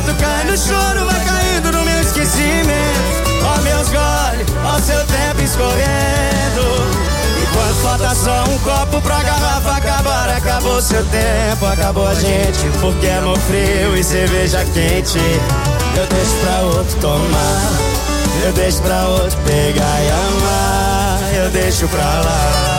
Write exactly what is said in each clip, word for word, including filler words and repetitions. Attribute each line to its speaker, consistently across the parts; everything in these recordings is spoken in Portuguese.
Speaker 1: vento cai no choro, vai caindo no meu esquecimento. Ó meus goles, ó seu tempo escorrendo. Enquanto falta só um copo pra garrafa acabar, acabou seu tempo, acabou a gente. Porque amor frio e cerveja quente eu deixo pra outro tomar, eu deixo pra outro pegar e amar, eu deixo pra lá.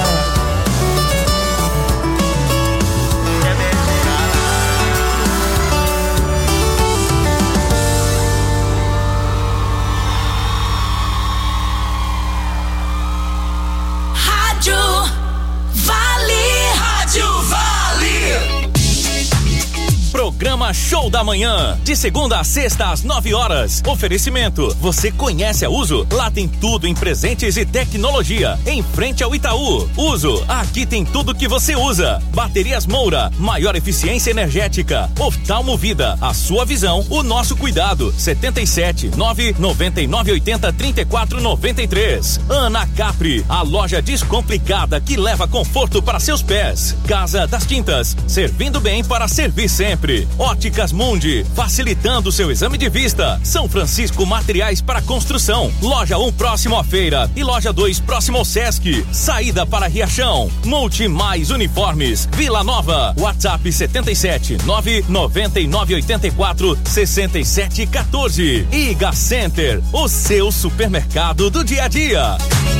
Speaker 2: Programa Show da Manhã, de segunda a sexta às nove horas. Oferecimento, você conhece a Uso? Lá tem tudo em presentes e tecnologia, em frente ao Itaú. Uso, aqui tem tudo que você usa. Baterias Moura, maior eficiência energética. Oftalmo Vida, a sua visão, o nosso cuidado. setenta e sete, nove noventa e nove oitenta, trinta e quatro noventa e três. Ana Capri, a loja descomplicada que leva conforto para seus pés. Casa das Tintas, servindo bem para servir sempre. Óticas Mundi, facilitando seu exame de vista. São Francisco Materiais para Construção. Loja um próximo à feira e loja dois próximo ao Sesc. Saída para Riachão. Multi Mais Uniformes. Vila Nova. WhatsApp setenta e sete, nove noventa e nove oitenta e quatro, sessenta e sete quatorze. Iga Center, o seu supermercado do dia a dia.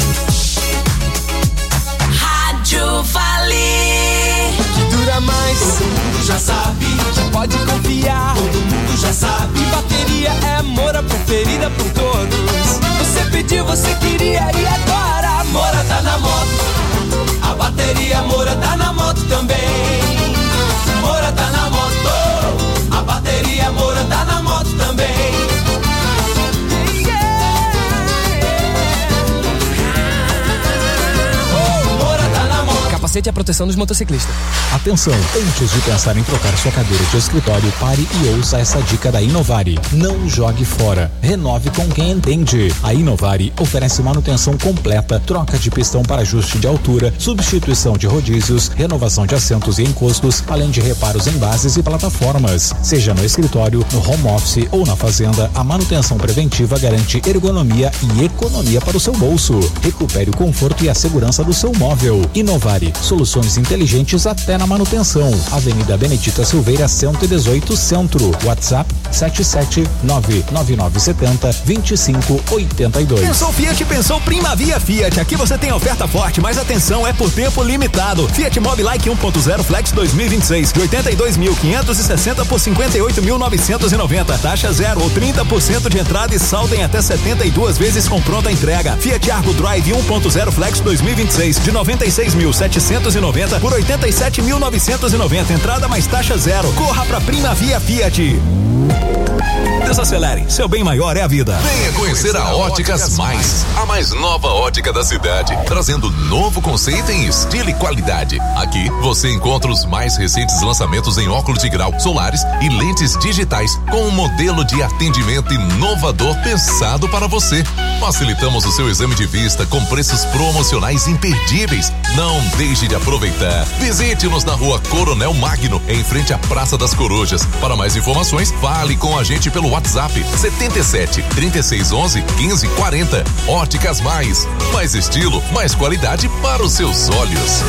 Speaker 3: Rádio Vale.
Speaker 4: Dura mais, todo mundo já sabe. Pode confiar, todo mundo já sabe. Bateria é a Moura preferida por todos. Você pediu, você queria e agora a Moura tá na moto. A bateria Moura tá na moto também. Moura tá na moto. A bateria Moura tá na moto também. Capacete é a proteção dos motociclistas.
Speaker 5: Atenção, antes de pensar em trocar sua cadeira de escritório, pare e ouça essa dica da Inovari. Não jogue fora, renove com quem entende. A Inovari oferece manutenção completa, troca de pistão para ajuste de altura, substituição de rodízios, renovação de assentos e encostos, além de reparos em bases e plataformas. Seja no escritório, no home office ou na fazenda, a manutenção preventiva garante ergonomia e economia para o seu bolso. Recupere o conforto e a segurança do seu móvel. Inovari, soluções inteligentes até na manutenção. Avenida Benedita Silveira, cento e dezoito, Centro. WhatsApp sete sete nove nove nove sete zero, dois cinco oito dois.
Speaker 6: Pensou Fiat, pensou Primavia Fiat. Aqui você tem oferta forte, mas atenção, é por tempo limitado. Fiat Mobi Like um ponto zero Flex dois mil e vinte e seis, de oitenta e dois mil quinhentos e sessenta por cinquenta e oito mil novecentos e noventa. Taxa zero ou trinta por cento de entrada e saldo em até setenta e duas vezes com pronta entrega. Fiat Argo Drive um ponto zero Flex dois mil e vinte e seis, de noventa e seis mil setecentos e noventa por oitenta e sete mil novecentos e noventa. Entrada mais taxa zero. Corra pra Primavia Fiat. Desacelere, seu bem maior é a vida.
Speaker 7: Venha conhecer a Óticas Mais, a mais nova ótica da cidade, trazendo novo conceito em estilo e qualidade. Aqui você encontra os mais recentes lançamentos em óculos de grau, solares e lentes digitais, com um modelo de atendimento inovador pensado para você. Facilitamos o seu exame de vista com preços promocionais imperdíveis. Não deixe de aproveitar. Visite-nos na Rua Coronel Magno, em frente à Praça das Corujas. Para mais informações, fale com a gente pelo WhatsApp setenta e sete, trinta e seis, onze, quinze, quarenta. Óticas Mais. Mais estilo, mais qualidade para os seus olhos.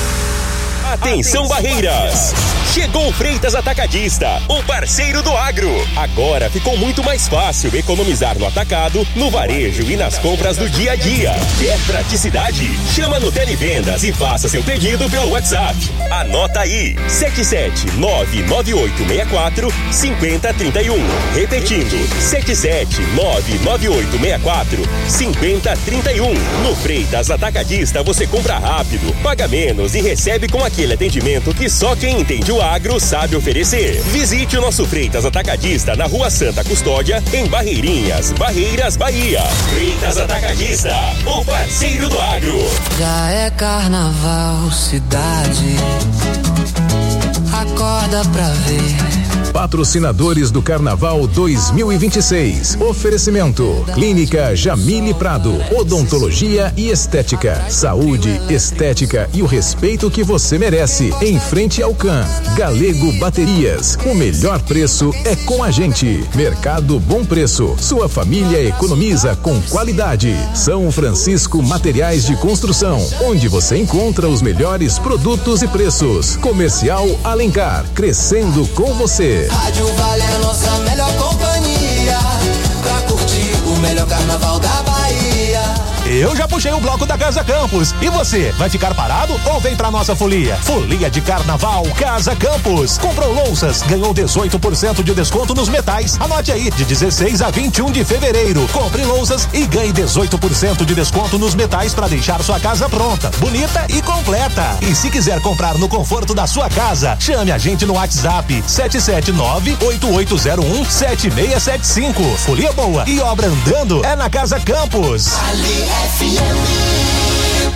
Speaker 8: Atenção, Barreiras! Chegou o Freitas Atacadista, o parceiro do agro. Agora ficou muito mais fácil economizar no atacado, no varejo e nas compras do dia a dia. Quer praticidade? Chama no Televendas e faça seu pedido pelo WhatsApp. Anota aí, sete sete nove nove oito seis quatro cinco zero três um. Repetindo, sete sete nove nove oito seis quatro cinco zero três um. No Freitas Atacadista você compra rápido, paga menos e recebe com aquele atendimento que só quem entende o agro sabe oferecer. Visite o nosso Freitas Atacadista na Rua Santa Custódia, em Barreirinhas, Barreiras, Bahia. Freitas Atacadista, o parceiro do agro.
Speaker 9: Já é carnaval, cidade, acorda pra ver.
Speaker 6: Patrocinadores do Carnaval dois mil e vinte e seis. Oferecimento: Clínica Jamile Prado, odontologia e estética, saúde, estética e o respeito que você merece. Em frente ao C A M. Galego Baterias, o melhor preço é com a gente. Mercado Bom Preço, sua família economiza com qualidade. São Francisco Materiais de Construção, onde você encontra os melhores produtos e preços. Comercial Alencar, crescendo com você.
Speaker 1: Rádio Vale é a nossa melhor companhia, pra curtir o melhor carnaval da Bahia.
Speaker 9: Eu já puxei o bloco da Casa Campos. E você, vai ficar parado ou vem pra nossa folia? Folia de Carnaval Casa Campos. Comprou louças, ganhou dezoito por cento de desconto nos metais. Anote aí, de dezesseis a vinte e um de fevereiro. Compre louças e ganhe dezoito por cento de desconto nos metais para deixar sua casa pronta, bonita e completa. E se quiser comprar no conforto da sua casa, chame a gente no WhatsApp sete sete nove, oito oito zero um, sete seis sete cinco. Folia boa e obra andando é na Casa Campos.
Speaker 3: F M.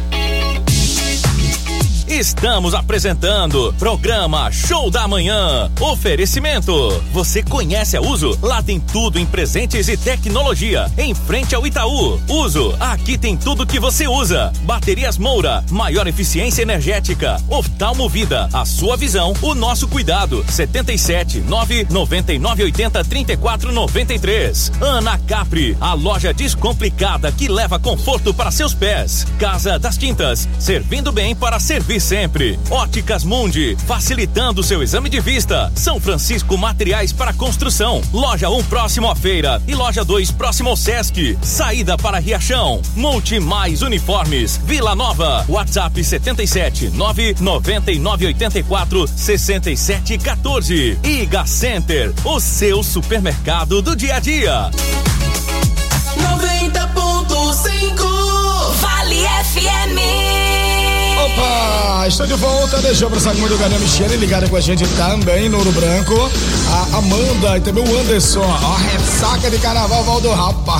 Speaker 2: Estamos apresentando programa Show da Manhã. Oferecimento: você conhece a Uso? Lá tem tudo em presentes e tecnologia. Em frente ao Itaú. Uso, aqui tem tudo que você usa. Baterias Moura, maior eficiência energética. Oftalmo Vida, a sua visão, o nosso cuidado. setenta e sete, nove noventa e nove oitenta, trinta e quatro noventa e três. Ana Capri, a loja descomplicada que leva conforto para seus pés. Casa das Tintas, servindo bem para servir sempre. Óticas Mundi, facilitando seu exame de vista. São Francisco Materiais para Construção. Loja um próximo à feira e loja dois próximo ao Sesc. Saída para Riachão. Multi Mais Uniformes, Vila Nova. WhatsApp setenta e sete, nove noventa e nove oitenta e quatro, sessenta e sete quatorze. Iga Center, o seu supermercado do dia a dia.
Speaker 3: noventa ponto cinco Vale F M.
Speaker 10: Opa, estou de volta. Deixa eu abraçar com muito carinho a Michele, ligada com a gente também no Ouro Branco. A Amanda e também o Anderson. Ó, a ressaca de carnaval, Valdo, rapaz.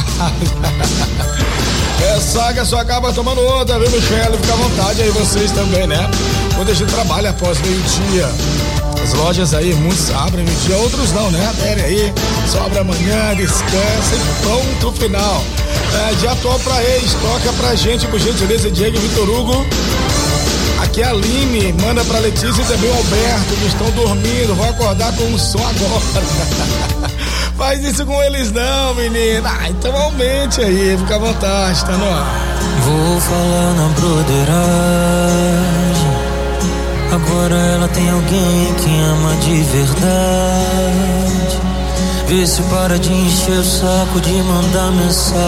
Speaker 10: Ressaca só acaba tomando outra, viu, Michele? Fica à vontade aí, vocês também, né? Quando a gente trabalha após meio-dia, as lojas aí, muitos abrem meio-dia, outros não, né? Pera aí, sobra amanhã, descansa e pronto, final. É, de atual pra ex, toca pra gente, por gentileza, Diego e Vitor Hugo. Aqui a Aline, manda pra Letícia e também o Alberto, que estão dormindo, vão acordar com um som agora. Faz isso com eles não, menina. Ah, então aumente aí, fica à vontade, tá no ar.
Speaker 11: Vou falar na broderagem. Agora ela tem alguém que ama de verdade. Vê se para de encher o saco de mandar mensagem.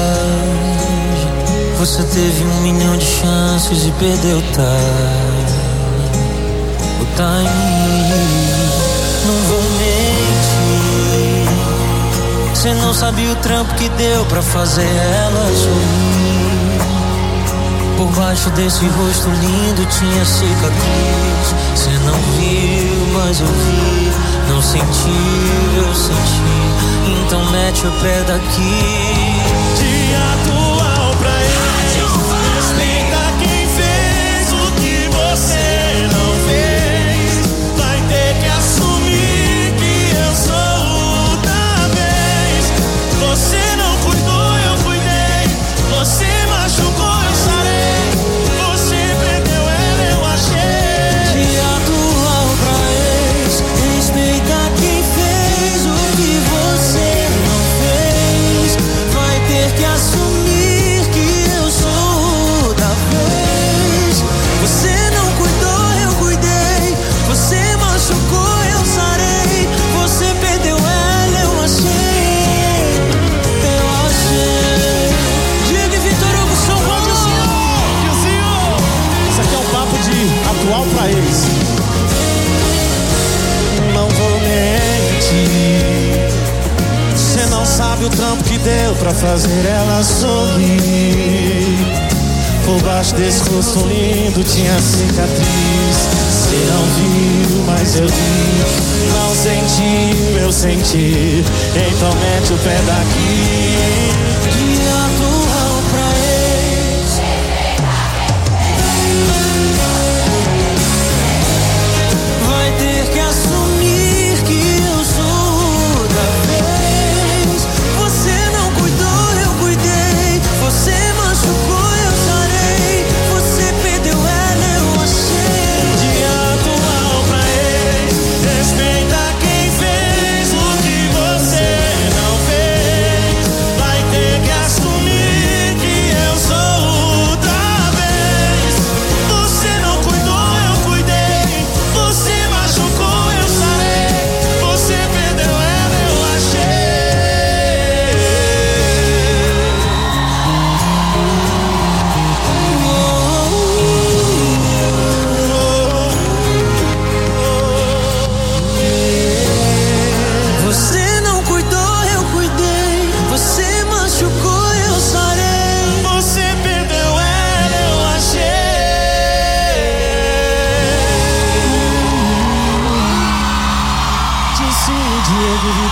Speaker 11: Você teve um milhão de chances e perdeu o time. O time. Não vou mentir. Cê não sabe o trampo que deu pra fazer ela sorrir. Por baixo desse rosto lindo tinha cicatriz. Cê não viu, mas eu vi. Não sentiu, eu senti. Então mete o pé daqui.
Speaker 1: De atual pra ele. Respeita quem fez o que você não fez. Vai ter que assumir que eu sou o da vez. Você não cuidou, eu cuidei. Você machucou, eu sarei. Você perdeu ela, eu achei.
Speaker 11: De atual pra ex. Respeita quem fez o que você não fez. Vai ter que assumir que eu sou o da vez. Você não cuidou, eu cuidei. Você machucou, eu sarei. Você perdeu ela, eu achei. Eu achei. Diego e Vitor Hugo, São Paulo.
Speaker 10: Isso aqui é um papo de atual pra eles.
Speaker 1: Não vou mentir. Cê não sabe o trampo que deu pra fazer ela sorrir. Por baixo desse rosto lindo tinha cicatriz. Cê não viu, mas eu vi. Não sentiu, eu senti. Então mete o pé daqui.
Speaker 11: De atual pra ex. Vai ter que assumir que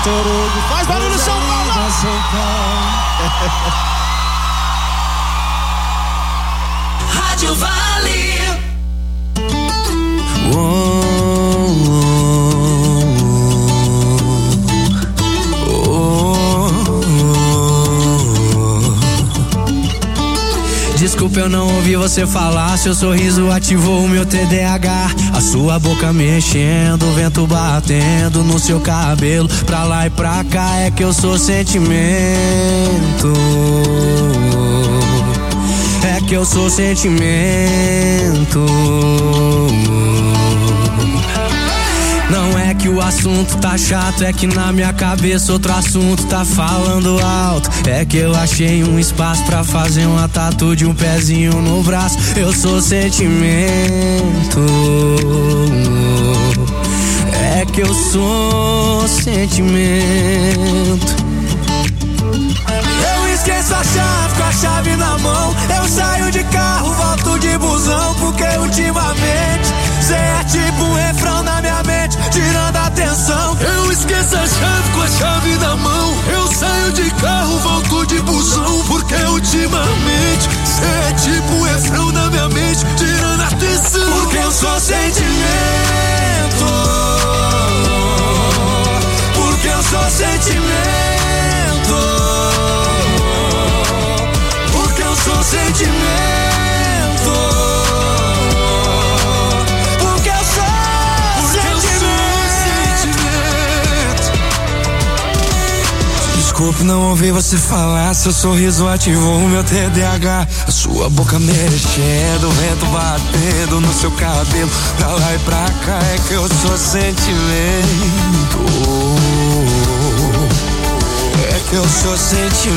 Speaker 1: Torugo. Faz barulho, São Paulo!
Speaker 3: Rádio Vale.
Speaker 12: Desculpa, eu não ouvi você falar. Seu sorriso ativou o meu T D A H. A sua boca mexendo, o vento batendo no seu cabelo. Pra lá e pra cá é que eu sou sentimento. É que eu sou sentimento. Não é que o assunto tá chato, é que na minha cabeça outro assunto tá falando alto. É que eu achei um espaço pra fazer uma tatu de um pezinho no braço. Eu sou sentimento. É que eu sou sentimento. Eu esqueço a chave com a chave na mão. Eu saio de carro, volto de busão. Porque ultimamente cê é tipo um refrão na minha mente, tirando a atenção.
Speaker 13: Eu esqueço a chave com a chave na mão. Eu saio de carro, volto de busão. Porque ultimamente cê é tipo um refrão na minha mente, tirando a atenção.
Speaker 12: Porque eu sou sentimento. Porque eu sou sentimento. Porque eu sou sentimento. Porque eu sou Porque sentimento. Eu sou sentimento. Desculpe, não ouvi você falar. Seu sorriso ativou o meu T D A H. A sua boca mexendo, o vento batendo no seu cabelo. Pra lá e pra cá é que eu sou sentimento. É que eu sou sentimento.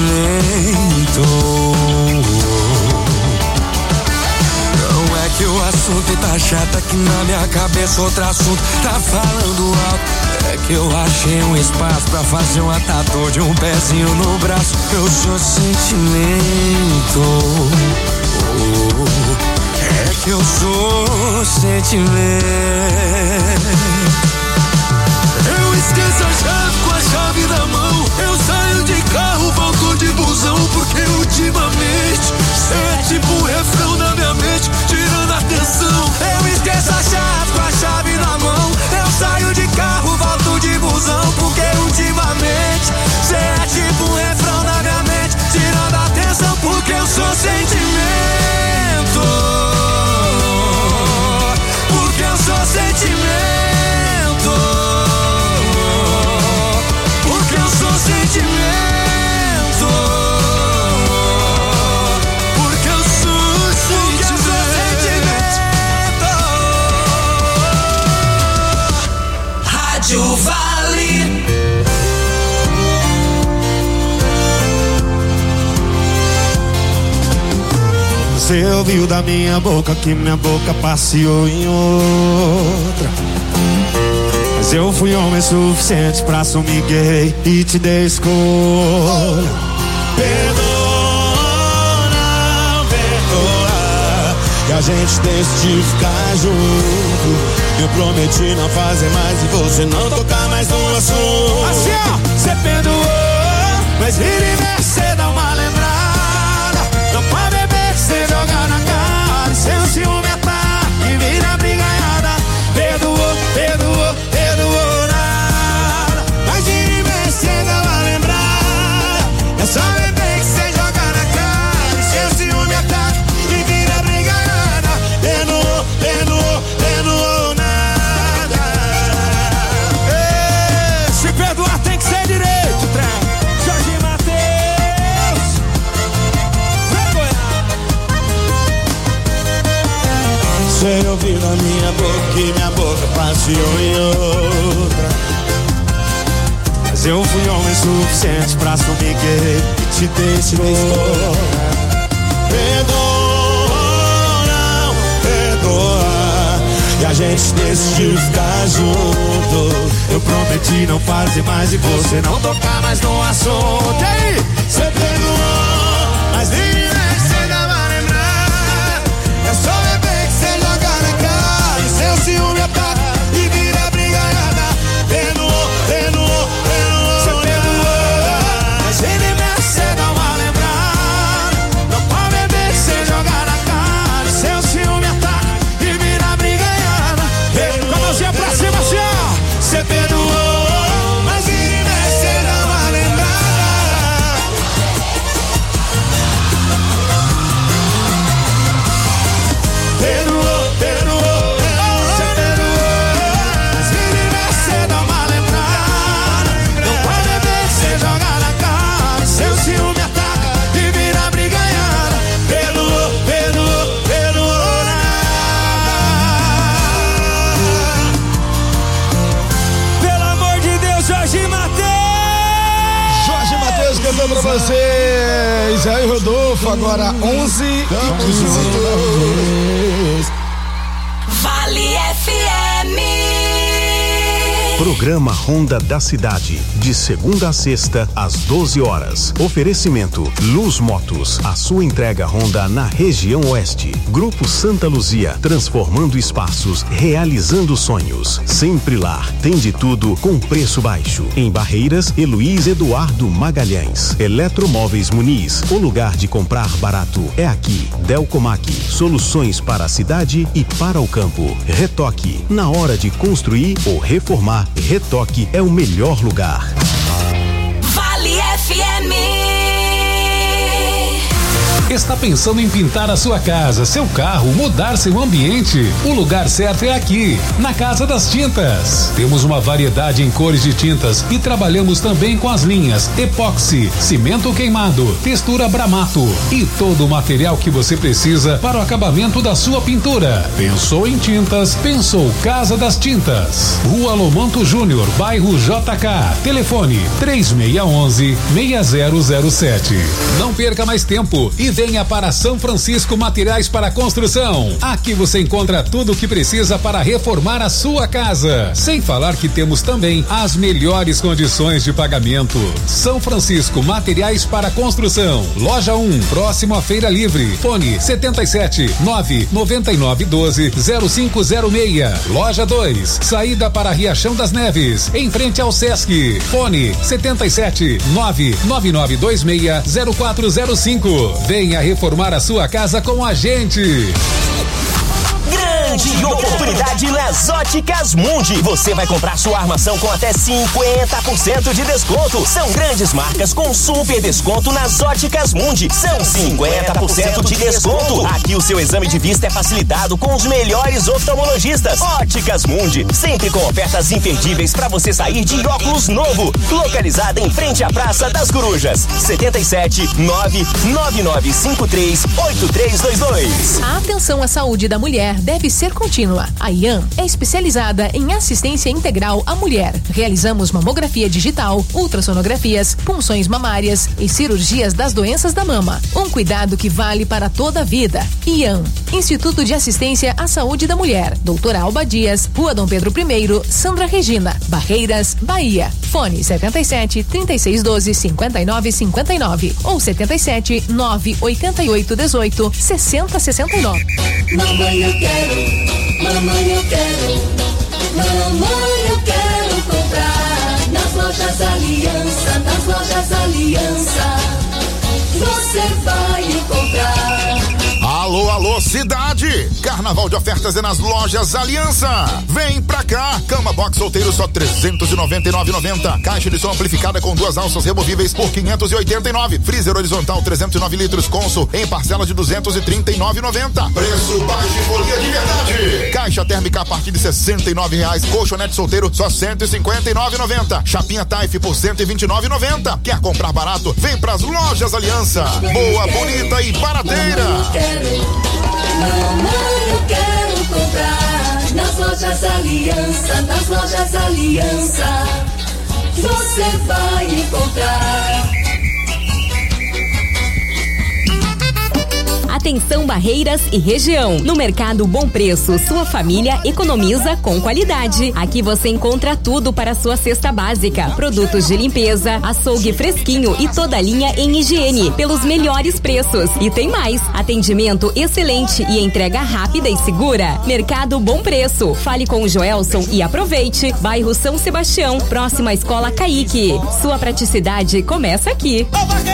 Speaker 12: Não é que o assunto tá chato, é que na minha cabeça outro assunto tá falando alto. É que eu achei um espaço pra fazer uma tatu de um pezinho no braço. Eu sou sentimento. É que eu sou sentimento.
Speaker 13: Eu esqueço a chave com a chave na mão. Eu saio de carro, volto de busão. Porque ultimamente cê é tipo um refrão na minha mente, tirando a atenção.
Speaker 12: Eu esqueço a chave com a chave na mão. Eu saio de carro, volto de busão. Porque ultimamente cê é tipo um refrão na minha mente, tirando a atenção. Porque eu sou sentimento. Porque eu sou sentimento. Porque eu sou sentimento.
Speaker 13: Porque eu sou sentimento.
Speaker 3: Rádio Vale.
Speaker 1: Você ouviu da minha boca que minha boca passeou em outra. Mas eu fui homem suficiente pra assumir gay e te dei escolha. Perdoa, não perdoa. E a gente decidiu ficar junto. Eu prometi não fazer mais e você não tocar mais no assunto. Assim ó, cê perdoou, mas vira e mexe, cê dá uma lembrada. Não pode beber que cê joga na cara. E seu ciúme ataca e vira brigaiada. Perdoou, perdoou, perdoou nada. Mas vira e mexe, cê dá uma lembrada. É só beber que cê joga na cara. E seu ciúme ataca e vira brigaiada. Perdoou, perdoou, perdoou nada. Se perdoar tem que ser direito, trem. Jorge Mateus, vergonha. Você ouviu na minha boca que minha boca passeou em outra. Mas eu fui homem suficiente pra assumir gay e te dei escolha. Perdoa, não perdoa. E a gente decidiu ficar junto. Eu prometi não fazer mais e você não tocar mais no assunto. E aí, cê perdoou, mas nem cê dá pra lembrar. É só beber que cê joga na cara. E seu ciúme ataca e vira brigaiada. Perdoou, perdoou, perdoou.
Speaker 10: você, Isaí Rodolfo, agora onze e quinze.
Speaker 3: Vale F M.
Speaker 14: Programa Ronda da Cidade, de segunda a sexta, às doze horas. Oferecimento Luz Motos, a sua entrega Honda na região oeste. Grupo Santa Luzia, transformando espaços, realizando sonhos. Sempre Lar, tem de tudo com preço baixo. Em Barreiras, Heloís Eduardo Magalhães. Eletromóveis Muniz, o lugar de comprar barato é aqui. Delcomac, soluções para a cidade e para o campo. Retoque, na hora de construir ou reformar, Retoque é o melhor lugar.
Speaker 3: Vale F M.
Speaker 5: Está pensando em pintar a sua casa, seu carro, mudar seu ambiente? O lugar certo é aqui, na Casa das Tintas. Temos uma variedade em cores de tintas e trabalhamos também com as linhas epóxi, cimento queimado, textura Bramato e todo o material que você precisa para o acabamento da sua pintura. Pensou em tintas? Pensou Casa das Tintas. Rua Lomanto Júnior, bairro J K. Telefone três seis um um, seis zero zero sete. Não perca mais tempo e venha para São Francisco Materiais para Construção. Aqui você encontra tudo o que precisa para reformar a sua casa. Sem falar que temos também as melhores condições de pagamento. São Francisco Materiais para Construção. Loja um, próximo à Feira Livre. Fone setenta e sete, nove noventa e nove doze, zero cinco zero seis. Loja dois, saída para Riachão das Neves, em frente ao Sesc. Fone setenta e sete, nove nove nove dois seis, zero quatro zero cinco. Venha reformar a sua casa com a gente.
Speaker 8: Grande oportunidade nas Óticas Mundi. Você vai comprar sua armação com até cinquenta por cento de desconto. São grandes marcas com super desconto nas Óticas Mundi. São cinquenta por cento de desconto. Aqui o seu exame de vista é facilitado com os melhores oftalmologistas. Óticas Mundi, sempre com ofertas imperdíveis para você sair de óculos novo. Localizada em frente à Praça das Corujas. setenta e sete, nove nove nove cinco três, oito três dois dois.
Speaker 15: A atenção à saúde da mulher deve ser contínua. A I A M é especializada em assistência integral à mulher. Realizamos mamografia digital, ultrassonografias, punções mamárias e cirurgias das doenças da mama. Um cuidado que vale para toda a vida. I A M, Instituto de Assistência à Saúde da Mulher. Doutora Alba Dias, Rua Dom Pedro I, Sandra Regina, Barreiras, Bahia. Fone setenta e sete, trinta e seis doze, cinquenta e nove cinquenta e nove ou setenta e sete, nove oitenta e oito dezoito, sessenta sessenta e nove.
Speaker 3: Mamãe, eu quero, mamãe, eu quero, mamãe, eu quero comprar nas lojas Aliança, nas lojas Aliança, você vai encontrar.
Speaker 16: Alô, alô, cidade! Carnaval de ofertas é nas lojas Aliança. Vem pra cá! Cama box solteiro só trezentos e noventa e nove reais e noventa centavos. Caixa de som amplificada com duas alças removíveis por quinhentos e oitenta e nove reais. Freezer horizontal trezentos e nove litros Consul em parcelas de duzentos e trinta e nove reais e noventa centavos. Preço baixo e folia de verdade. Caixa térmica a partir de sessenta e nove reais. Colchonete solteiro só cento e cinquenta e nove reais e noventa centavos. Chapinha Taif por cento e vinte e nove reais e noventa centavos. Quer comprar barato? Vem pras lojas Aliança. Boa, bonita e barateira.
Speaker 3: Mamãe, eu quero comprar nas lojas Aliança, nas lojas Aliança, você vai encontrar.
Speaker 17: Atenção Barreiras e região. No Mercado Bom Preço, sua família economiza com qualidade. Aqui você encontra tudo para sua cesta básica. Produtos de limpeza, açougue fresquinho e toda a linha em higiene pelos melhores preços. E tem mais, atendimento excelente e entrega rápida e segura. Mercado Bom Preço. Fale com o Joelson e aproveite. Bairro São Sebastião, próxima à Escola Caique. Sua praticidade começa aqui.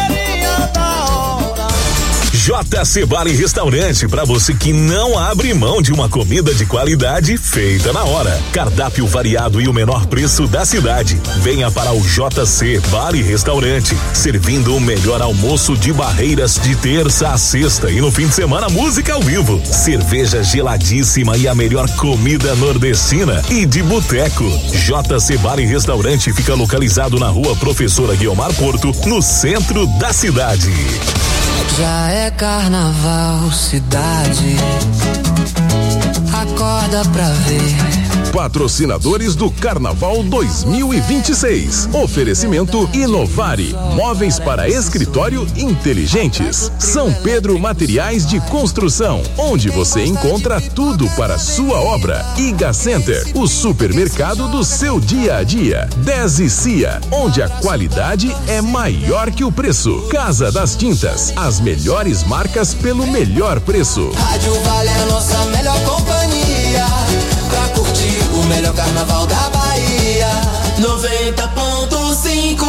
Speaker 2: J C Bar e Restaurante, para você que não abre mão de uma comida de qualidade feita na hora. Cardápio variado e o menor preço da cidade. Venha para o J C Bar e Restaurante, servindo o melhor almoço de Barreiras de terça a sexta e no fim de semana música ao vivo, cerveja geladíssima e a melhor comida nordestina e de boteco. J C Bar e Restaurante fica localizado na Rua Professora Guiomar Porto, no centro da cidade.
Speaker 12: Já é carnaval, cidade. Acorda pra ver
Speaker 18: Patrocinadores do Carnaval dois mil e vinte e seis. Oferecimento Inovare, móveis para escritório inteligentes. São Pedro Materiais de Construção, onde você encontra tudo para sua obra. Iga Center, o supermercado do seu dia a dia. Dez Cia, onde a qualidade é maior que o preço. Casa das Tintas, as melhores marcas pelo melhor preço.
Speaker 19: Rádio Vale é a nossa melhor companhia, pra curtir o melhor carnaval da Bahia. noventa ponto cinco.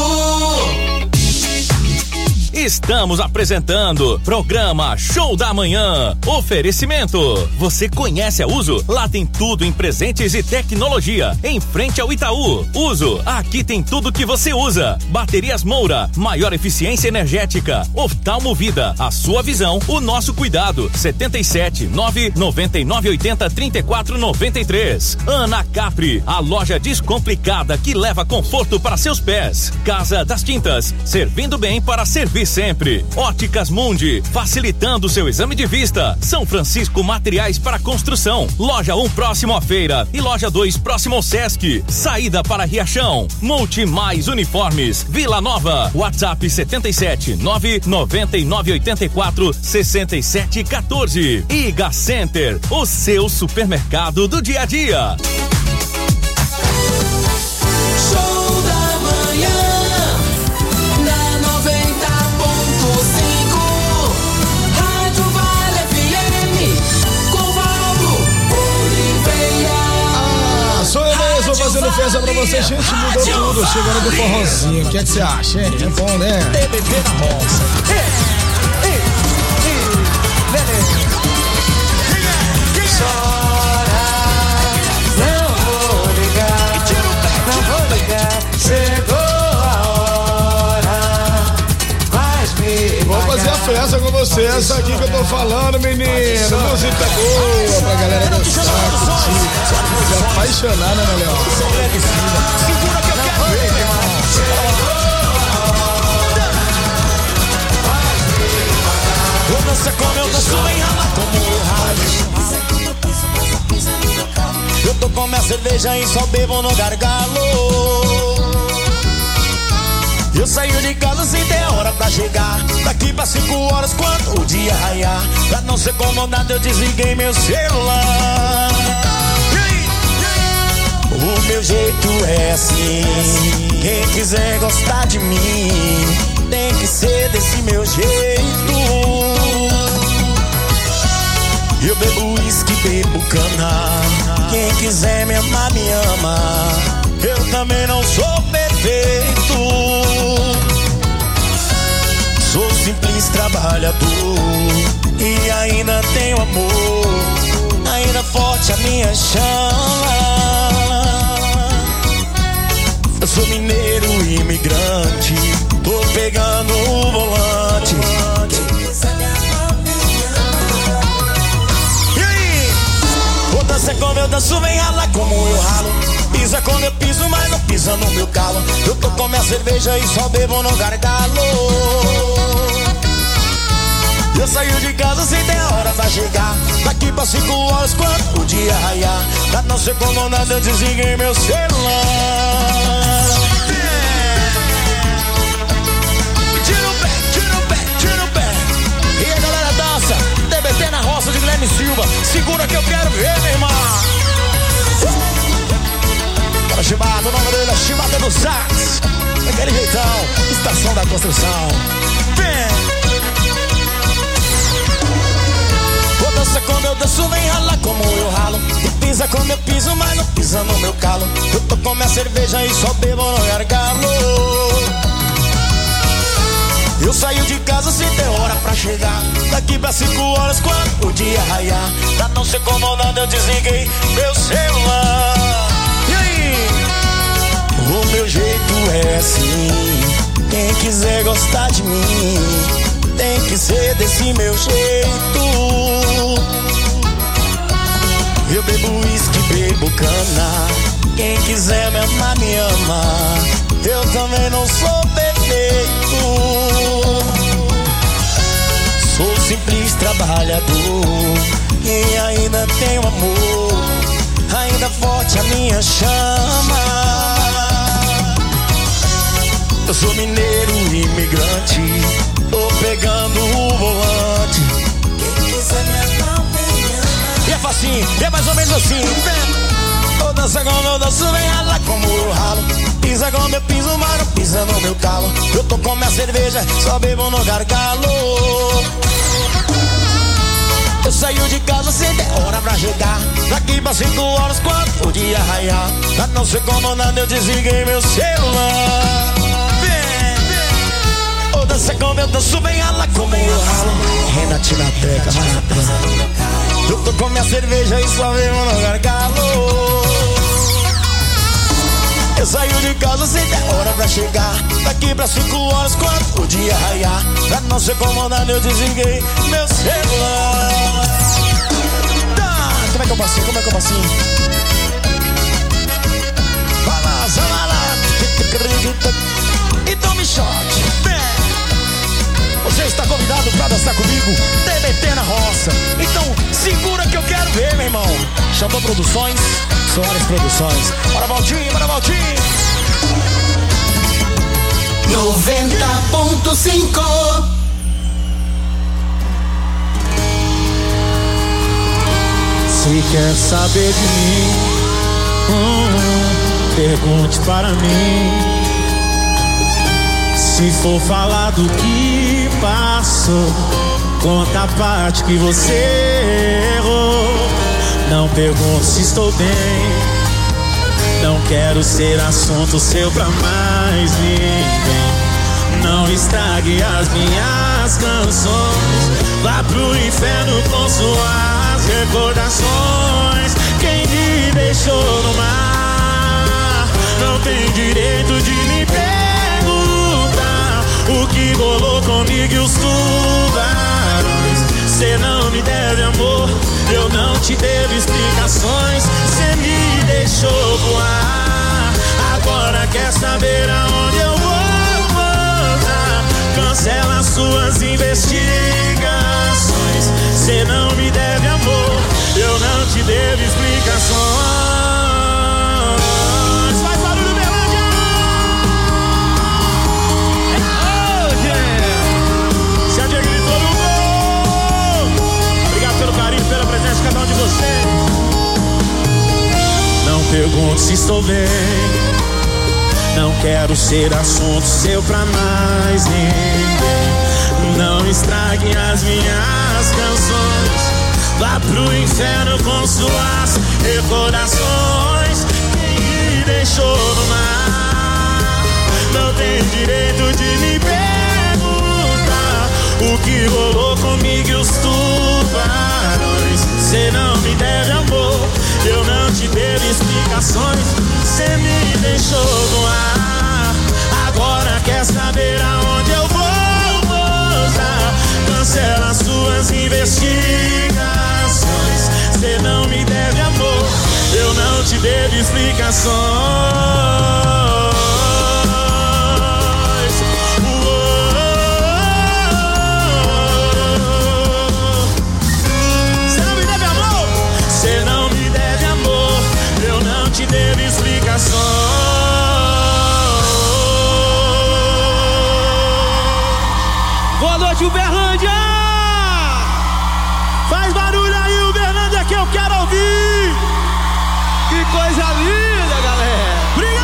Speaker 2: Estamos apresentando programa Show da Manhã. Oferecimento. Você conhece a Uso? Lá tem tudo em presentes e tecnologia. Em frente ao Itaú. Uso. Aqui tem tudo que você usa. Baterias Moura. Maior eficiência energética. Oftalmo Vida. A sua visão, o nosso cuidado. setenta e sete, nove noventa e nove, oitenta, trinta e quatro, noventa e três. Ana Capri. A loja descomplicada que leva conforto para seus pés. Casa das Tintas. Servindo bem para servir sempre. Óticas Mundi, facilitando seu exame de vista. São Francisco Materiais para Construção. Loja um próximo à feira e loja dois próximo ao Sesc. Saída para Riachão. Multi Mais Uniformes. Vila Nova. WhatsApp setenta e sete, nove noventa e nove, oitenta e quatro, sessenta e sete, quatorze. Iga Center, o seu supermercado do dia a dia.
Speaker 19: Show da manhã.
Speaker 10: Fazendo festa pra você, gente, mudou tudo, chegando do forrozinho, o que é que você acha, hein? É bom, né?
Speaker 19: T B T na roça. Chora, não vou ligar, não vou ligar, chegou a hora, mas me
Speaker 10: vou fazer a festa com você, essa aqui que eu tô falando, menino, música boa pra galera dançar, curtir, se apaixonar, né, melhor?
Speaker 19: Segura que eu quero ver, irmão. Quando você come, eu danço bem rala como o rádio. Eu tô com minha cerveja e só bebo no gargalo. Eu saio de casa sem ter hora pra chegar. Daqui pra cinco horas quando o dia raiar. Pra não ser incomodado eu desliguei meu celular. O meu jeito é assim. Quem quiser gostar de mim tem que ser desse meu jeito. Eu bebo uísque, bebo cana. Quem quiser me amar, me ama. Eu também não sou perfeito. Sou simples trabalhador e ainda tenho amor. Ainda forte a minha chama. Eu sou mineiro imigrante, tô pegando o volante. E aí? Vou dançar como eu danço, vem ralar como eu ralo. Pisa quando eu piso, mas não pisa no meu calo. Eu tô com minha cerveja e só bebo no gargalo. Eu saio de casa sem ter hora pra chegar. Daqui pra cinco horas quando o dia raiar. Pra não ser incomodado eu desliguei meu celular. Tira o pé, tira o pé, tira o pé. E a galera dança, T B T na roça de Guilherme Silva. Segura que eu quero ver, meu irmão. Para Chibata, o nome dele é Chibata do Sax. Daquele jeitão, estação da construção. Vem. Dança quando eu danço, vem ralar como eu ralo. E pisa quando eu piso, mas não pisa no meu calo. Eu tô com minha cerveja e só bebo no gargalo. Eu saio de casa sem ter hora pra chegar. Daqui pra cinco horas quando o dia raiar. Pra não ser incomodado eu desliguei meu celular. E aí? O meu jeito é assim. Quem quiser gostar de mim tem que ser desse meu jeito. Eu bebo uísque, bebo cana. Quem quiser me amar, me ama. Eu também não sou perfeito. Sou simples trabalhador e ainda tenho amor. Ainda forte a minha minha chama. Eu sou mineiro imigrante, tô pegando o volante. Quem quiser me acompanhar. E é facinho, é mais ou menos assim, vem. Ô dança como eu danço, vem rala como eu ralo. Pisa como eu piso, mano, pisa no meu calo. Eu tô com minha cerveja, só bebo no gargalo. Eu saio de casa sem ter hora pra chegar. Daqui pra cinco horas quando o dia raiar. Pra não ser comandado eu desliguei meu celular. Vem, vem. Ô dança como eu danço, bem rala como eu ralo. Renatina treca, mas na treca. Eu tô com minha cerveja e só bebo no gargalo. Eu saio de casa sem ter hora pra chegar. Daqui pra cinco horas quando o dia raiar. Pra não ser comandado eu desliguei meu celular. Tá, como é que eu passinho, como é que eu passinho? Vai lá, vai lá. Então me choque. Você está convidado pra dançar comigo, T B T na roça. Então segura que eu quero ver, meu irmão. Xandão Produções, Soares Produções. Bora Valtinho, bora Valtinho.
Speaker 3: noventa ponto cinco.
Speaker 19: Se quer saber de mim, hum, pergunte para mim. Se for falar do que passou, conta a parte que você errou. Não pergunto se estou bem, não quero ser assunto seu pra mais ninguém. Não estrague as minhas canções, vá pro inferno com suas recordações. Quem me deixou no mar não tem direito de me perguntar o que rolou comigo e os tubarões. Cê não me deve amor, eu não te devo explicações. Cê me deixou voar, agora quer saber aonde eu vou voltar. Cancela suas investigações. Cê não me deve amor, eu não te devo explicações. Cada um de vocês. Não pergunto se estou bem, não quero ser assunto seu pra mais ninguém. Não estrague as minhas canções, vá pro inferno com suas recordações. Quem me deixou no mar não tem direito de me perguntar o que rolou comigo e os tubarões. Cê não me deve amor, eu não te devo explicações. Cê me deixou no ar, agora quer saber aonde eu vou voltar. Cancela suas investigações. Cê não me deve amor, eu não te devo explicações. Teve explicação. Boa noite, Uberlândia! Faz barulho aí, Uberlândia, que eu quero ouvir! Que coisa linda, galera!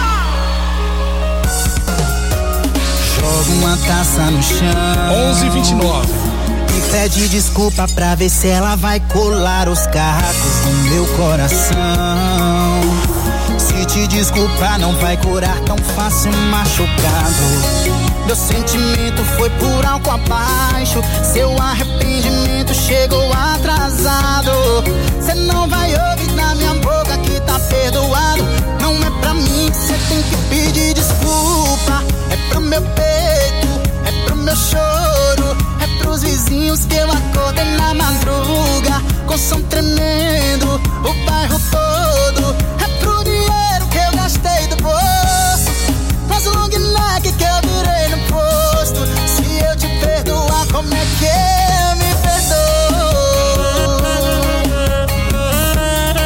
Speaker 19: Obrigado!
Speaker 1: Joga uma taça no chão.
Speaker 10: onze e vinte e nove.
Speaker 1: E pede desculpa pra ver se ela vai colar os cacos no meu coração. Se te desculpar não vai curar tão fácil machucado. Meu sentimento foi por álcool abaixo. Seu arrependimento chegou atrasado. Cê não vai ouvir na minha boca que tá perdoado. Não é pra mim que cê tem que pedir desculpa. É pro meu peito, é pro meu choro, é pros vizinhos que eu acordei na madruga com som tremendo, o bairro todo. É pro dinheiro que eu gastei do bolso, mas o long neck que eu virei no posto. Se eu te perdoar, como é que eu me perdoo?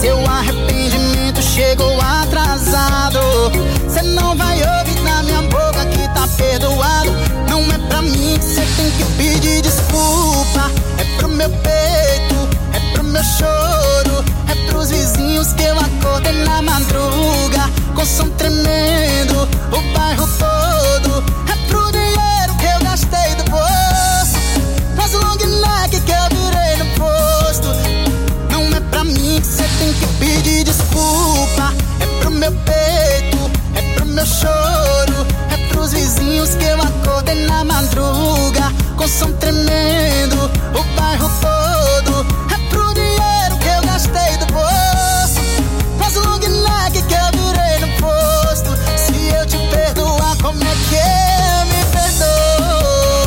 Speaker 20: Seu arrependimento chegou atrasado. Cê não vai ouvir na minha boca que tá perdoado. Não é pra mim que cê tem que pedir desculpa. É pro meu peito, é pro meu choro, é pros vizinhos que eu acordei na madruga com som tremendo, o bairro todo. É pro dinheiro que eu gastei do bolso, mas o long neck que eu virei no posto. Não é pra mim que cê tem que pedir desculpa. É pro meu peito, é pro meu choro, é pros vizinhos que eu acordei na madruga com som tremendo, o bairro todo. É pro dinheiro que eu gastei do bolso, mas o long neck que eu virei no posto. Se eu te perdoar, como é que eu me perdoo?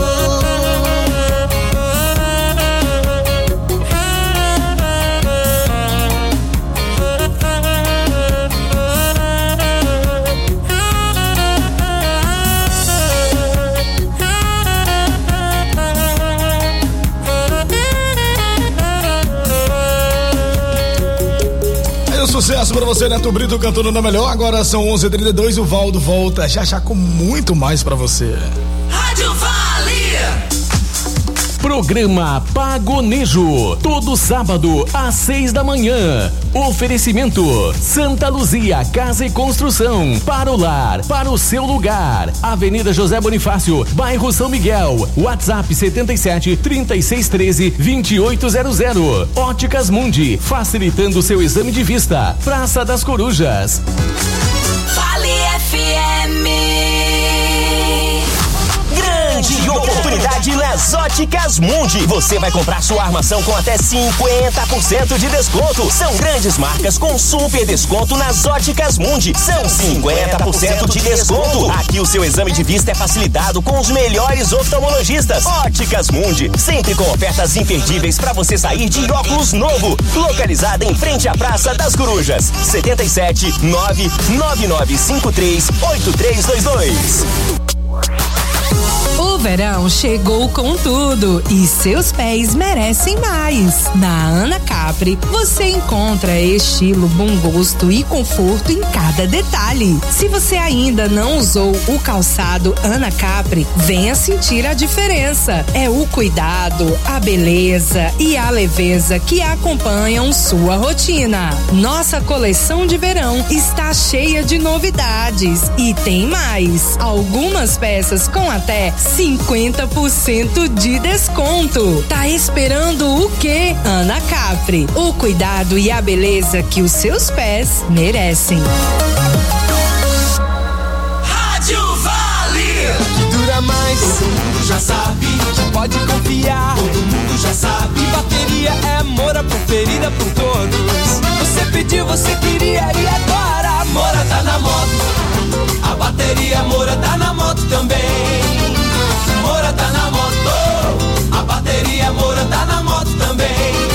Speaker 10: Sucesso pra você, Neto Brito, cantando na melhor. Agora são onze e trinta e dois, o Valdo volta já já com muito mais pra você.
Speaker 3: Rádio Vale.
Speaker 21: Programa Pagonejo, todo sábado às seis da manhã. Oferecimento Santa Luzia Casa e Construção, para o lar, para o seu lugar. Avenida José Bonifácio, bairro São Miguel. WhatsApp setenta e sete, trinta e seis, treze, vinte e oito zero zero. Óticas Mundi, facilitando seu exame de vista. Praça das Corujas.
Speaker 3: Vale F M.
Speaker 8: Grande oportunidade nas Óticas Mundi. Você vai comprar sua armação com até cinquenta por cento de desconto. São grandes marcas com super desconto nas Óticas Mundi. São cinquenta por cento de desconto. Aqui o seu exame de vista é facilitado com os melhores oftalmologistas. Óticas Mundi, sempre com ofertas imperdíveis para você sair de óculos novo. Localizada em frente à Praça das Corujas. setenta e sete, nove nove nove cinco três, oito três dois dois.
Speaker 22: O verão chegou com tudo e seus pés merecem mais. Na Ana Capri, você encontra estilo, bom gosto e conforto em cada detalhe. Se você ainda não usou o calçado Ana Capri, venha sentir a diferença. É o cuidado, a beleza e a leveza que acompanham sua rotina. Nossa coleção de verão está cheia de novidades e tem mais. Algumas peças com até cinquenta por cento de desconto. Tá esperando o quê? Ana Capri, o cuidado e a beleza que os seus pés merecem.
Speaker 3: Rádio Vale.
Speaker 4: Que dura mais,
Speaker 3: todo mundo já sabe.
Speaker 4: Pode confiar,
Speaker 3: todo mundo já sabe.
Speaker 4: E bateria é Moura, preferida por todos. Você pediu, você queria e agora a Moura tá na moto. A bateria Moura tá na moto também. Moura tá na moto, a bateria Moura tá na moto também.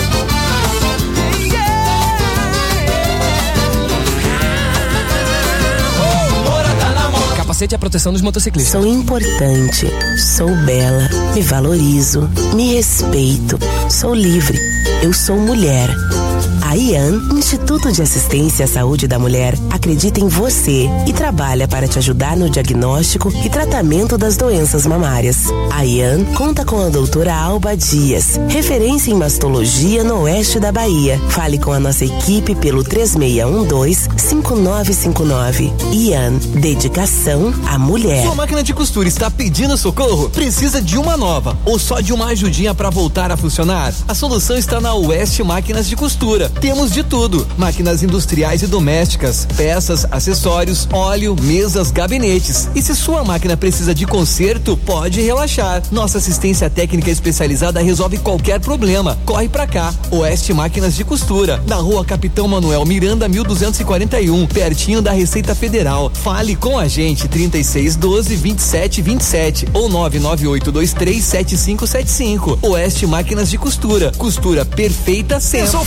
Speaker 4: Moura tá na moto.
Speaker 23: Capacete é a proteção dos motociclistas.
Speaker 24: Sou importante, sou bela, me valorizo, me respeito, sou livre, eu sou mulher. A IAN, Instituto de Assistência à Saúde da Mulher, acredita em você e trabalha para te ajudar no diagnóstico e tratamento das doenças mamárias. A IAN conta com a doutora Alba Dias, referência em mastologia no oeste da Bahia. Fale com a nossa equipe pelo três seis um dois, cinco nove cinco nove. IAN, dedicação à mulher.
Speaker 25: Sua máquina de costura está pedindo socorro? Precisa de uma nova ou só de uma ajudinha para voltar a funcionar? A solução está na Oeste Máquinas de Costura. Temos de tudo: máquinas industriais e domésticas, peças, acessórios, óleo, mesas, gabinetes. E se sua máquina precisa de conserto, pode relaxar. Nossa assistência técnica especializada resolve qualquer problema. Corre pra cá. Oeste Máquinas de Costura, na Rua Capitão Manuel Miranda, mil duzentos e quarenta e um, pertinho da Receita Federal. Fale com a gente, trinta e seis, doze, vinte e sete, vinte e sete ou nove nove oito dois três, sete cinco sete cinco. Oeste Máquinas de Costura, costura perfeita sempre.
Speaker 6: Eu sou Fiat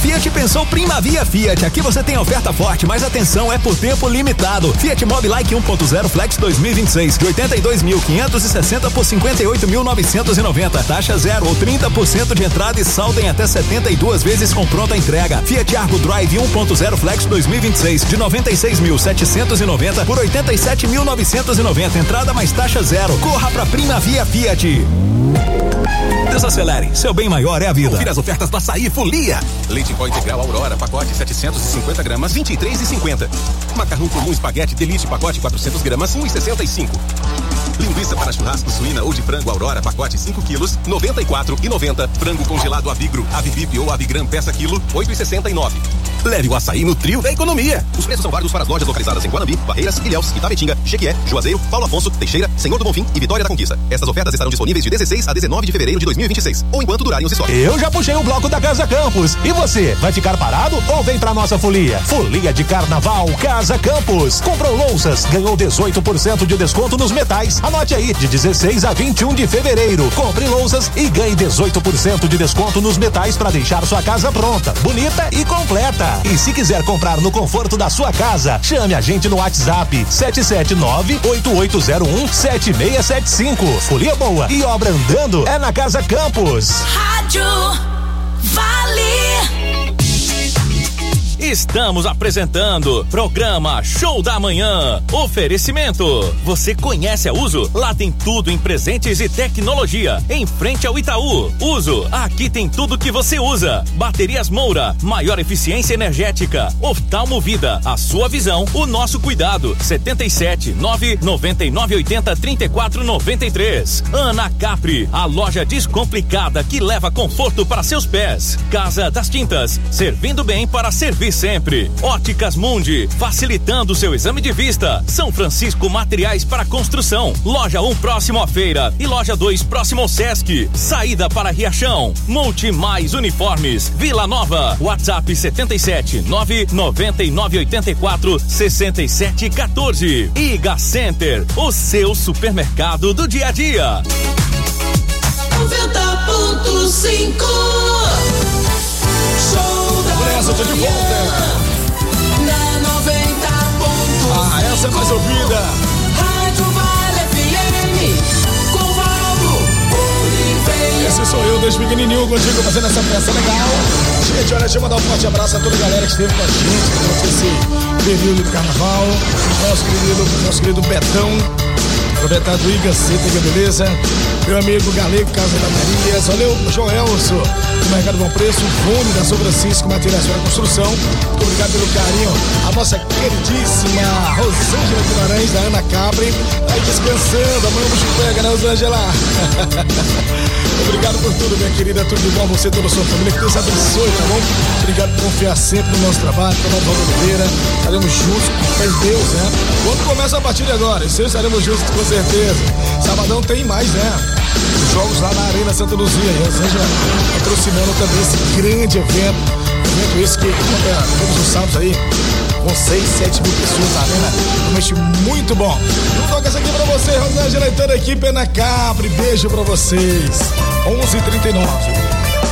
Speaker 6: Atenção Primavia Fiat, aqui você tem oferta forte, mas atenção, é por tempo limitado. Fiat Mobi Like um ponto zero Flex dois mil e vinte e seis, de oitenta e dois mil quinhentos e sessenta por cinquenta e oito mil novecentos e noventa. Taxa zero ou trinta por cento de entrada e saldo em até setenta e duas vezes com pronta entrega. Fiat Argo Drive um ponto zero Flex dois mil e vinte e seis, de noventa e seis mil setecentos e noventa por oitenta e sete mil novecentos e noventa. Entrada mais taxa zero. Corra pra Primavia Fiat. Desacelere, seu bem maior é a vida.
Speaker 7: Confira as ofertas do Açaí Folia. Leite em pó integral Aurora, pacote setecentos e cinquenta gramas, vinte e três e cinquenta. Macarrão comum espaguete Delite, pacote quatrocentos gramas, um e sessenta e cinco. Linguiça para churrasco suína ou de frango Aurora, pacote cinco quilos, noventa e quatro e noventa. Frango congelado Avigro, Avibip ou Avigram peça quilo, oito e sessenta e nove. Leve o açaí no trio da economia. Os preços são válidos para as lojas localizadas em Guanambi, Barreiras, Ilhéus, Itapetinga, Jequié, Juazeiro, Paulo Afonso, Teixeira, Senhor do Bonfim e Vitória da Conquista. Estas ofertas estarão disponíveis de dezesseis a dezenove de fevereiro de dois mil e vinte e seis, ou enquanto durarem os estoques.
Speaker 9: Eu já puxei o bloco da Casa Campos. E você, vai ficar parado ou vem pra nossa folia? Folia de Carnaval Casa Campos. Comprou louças, ganhou dezoito por cento de desconto nos metais. Anote aí, de dezesseis a vinte e um de fevereiro. Compre louças e ganhe dezoito por cento de desconto nos metais para deixar sua casa pronta, bonita e completa. E se quiser comprar no conforto da sua casa, chame a gente no WhatsApp sete sete nove, oito oito zero um, sete seis sete cinco. Folia boa e obra andando é na Casa Campos.
Speaker 3: Rádio Vale.
Speaker 2: Estamos apresentando programa Show da Manhã. Oferecimento. Você conhece a Uso? Lá tem tudo em presentes e tecnologia. Em frente ao Itaú. Uso. Aqui tem tudo que você usa. Baterias Moura. Maior eficiência energética. Oftalmo Vida. A sua visão, o nosso cuidado. setenta e sete, nove noventa e nove, oitenta, trinta e quatro, noventa e três. Ana Capri. A loja descomplicada que leva conforto para seus pés. Casa das Tintas. Servindo bem para servir sempre. Óticas Mundi, facilitando seu exame de vista. São Francisco Materiais para Construção. Loja um próximo à feira e loja dois próximo ao Sesc. Saída para Riachão. Multi Mais Uniformes. Vila Nova. WhatsApp setenta e sete, nove noventa e nove, oitenta e quatro, sessenta e sete, quatorze. Iga Center, o seu supermercado do dia a dia.
Speaker 3: noventa ponto cinco. Show da
Speaker 10: Manhã. Tô de volta.
Speaker 3: Na noventa ponto cinco.
Speaker 10: Ah, essa é mais ouvida.
Speaker 3: Rádio Vale F M. Com Valdo Oliveira.
Speaker 10: Esse sou eu, desde pequenininho, contigo, fazendo essa peça legal. Gente, olha, deixa eu mandar um forte abraço a toda a galera que esteve com a gente durante esse período do carnaval. Nosso querido, nosso querido Betão. Proprietário do Iga Center, beleza? Meu amigo Galego, Casa da Marias. Valeu, Joelso, do Mercado Bom Preço. Fone da São Francisco, Materiais para Construção. Muito obrigado pelo carinho. A nossa queridíssima Rosângela Guimarães, da Ana Capri. Tá aí descansando. Amanhã o bicho pega, né, Rosângela? Obrigado por tudo, minha querida. Tudo de bom a você e toda a sua família. Que Deus abençoe, tá bom? Obrigado por confiar sempre no nosso trabalho, pelo nosso Valdo Oliveira. Estaremos juntos, com Deus, né? Quando começa a partir de agora, isso estaremos juntos com certeza. Sabadão tem mais, né? Os jogos lá na Arena Santa Luzia. E a Rosângela patrocinando também esse grande evento. Evento esse que conta todos os sábados aí, com seis, sete mil pessoas na Arena. Realmente muito bom. Então toca essa aqui pra você, Rosângela, e toda a equipe é na Capri. Beijo pra vocês. onze e trinta e nove.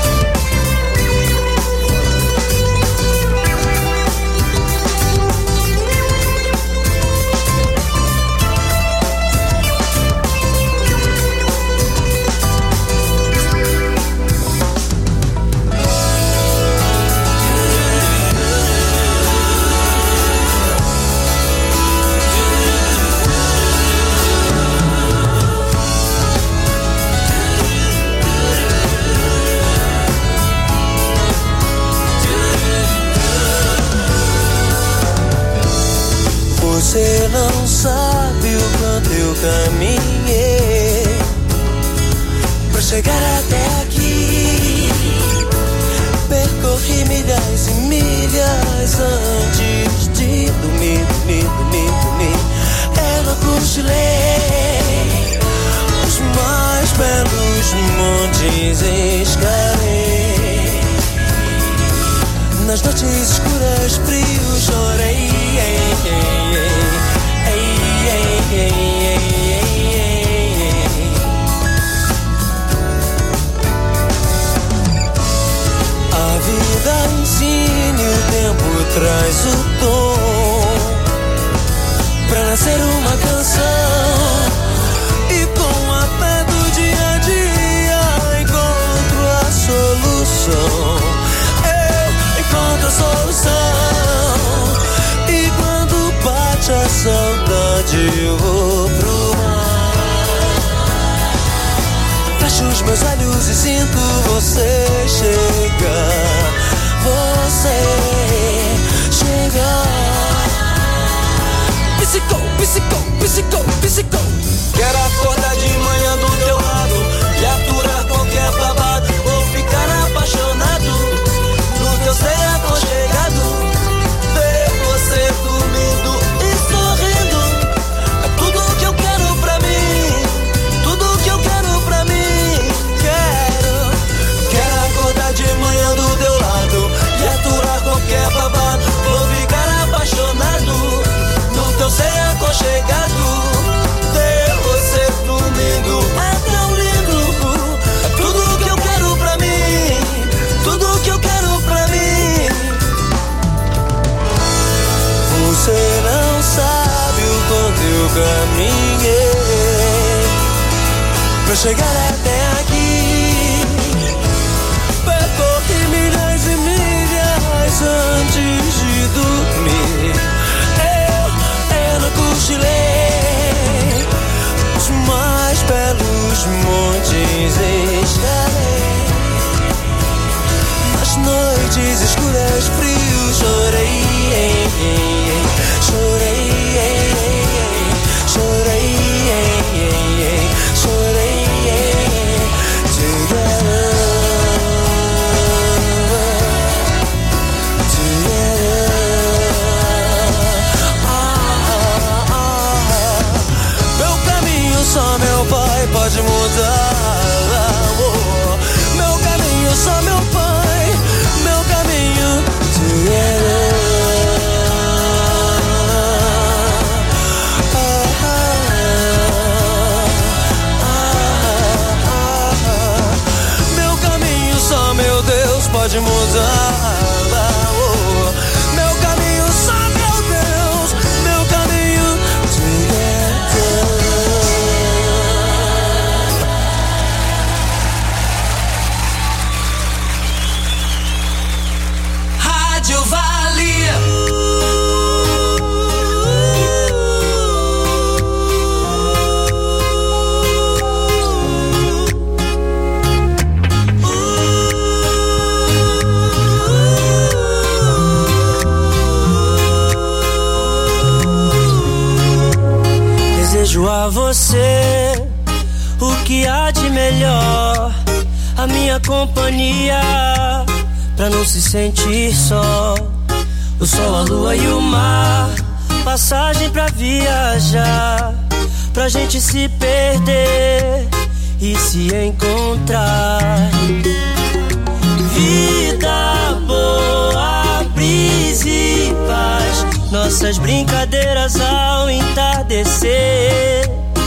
Speaker 11: Você não sabe o quanto eu caminhei pra chegar até aqui. Percorri milhas e milhas antes de dormir, dormir, dormir, dormir. Eu cochilei os mais belos montes, escalei. Nas noites escuras, frio, chorei. A vida ensina traz o tom pra nascer uma canção. E com a fé do dia a dia encontro a solução. Eu encontro a solução. E quando bate a saudade eu vou pro mar. Fecho os meus olhos e sinto você chegar. Você chegar. Psicó, psicó, psicó, psicó. Quero acordar de manhã do teu lado e aturar qualquer babado. Vou ficar apaixonado no teu ser aconchegado. Ver você dormindo e sorrindo é tudo que eu quero pra mim. Tudo que eu quero pra mim. Quero, quero acordar de manhã do teu lado e aturar qualquer babado. Vou ficar apaixonado no teu ser aconchegado. Ter você dormindo é tão lindo. É tudo que eu quero pra mim. Tudo que eu quero pra mim. Você não sabe o quanto eu caminhei pra chegar até aqui. Percorri milhas e milhas antes de dormir. Eu, eu não cochilei os mais belos montes escalei. Nas noites escuras, frios, chorei. Chorei, chorei, chorei. Together, together. Ah, ah, ah. Meu caminho só meu pai pode mudar. Oh, meu caminho só meu pai. Meu caminho together. Pode mudar. Oh, meu caminho só meu Deus. Meu caminho
Speaker 3: Rádio Vale.
Speaker 11: Desejo a você o que há de melhor, a minha companhia pra não se sentir só. O sol, a lua e o mar, passagem pra viajar, pra gente se perder e se encontrar. Vida boa, brisa e paz, nossas brincadeiras ao entardecer.